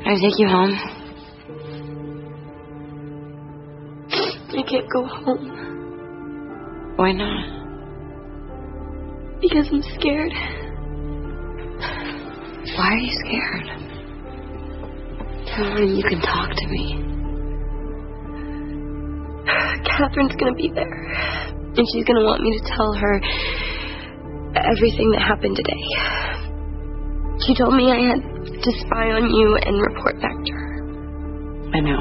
I take you home? I can't go home. Why not? Because I'm scared. Why are you scared? Tell me you can talk to me. Catherine's gonna be there. And she's gonna want me to tell her everything that happened today. She told me I had to spy on you and report back to her. I know.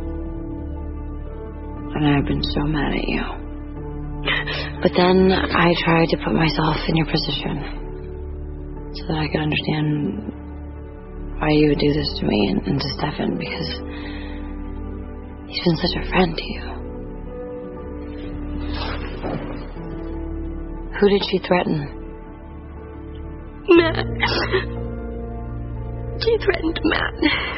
And I've been so mad at you. But then I tried to put myself in your position so that I could understand why you would do this to me and to Stefan, because he's been such a friend to you. Who did she threaten? Matt. She threatened Matt.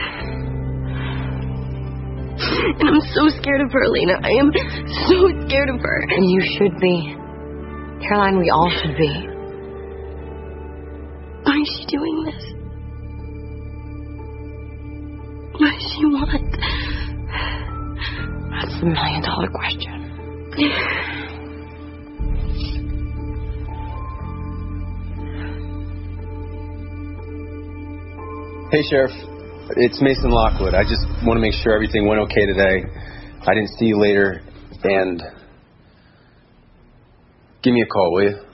And I'm so scared of her, Elena. I am so scared of her. And you should be. Caroline, we all should be. Why is she doing this? What does she want? That's the $1,000,000 question. Hey, Sheriff. It's Mason Lockwood. I just want to make sure everything went okay today. I didn't see you later. And give me a call, will you?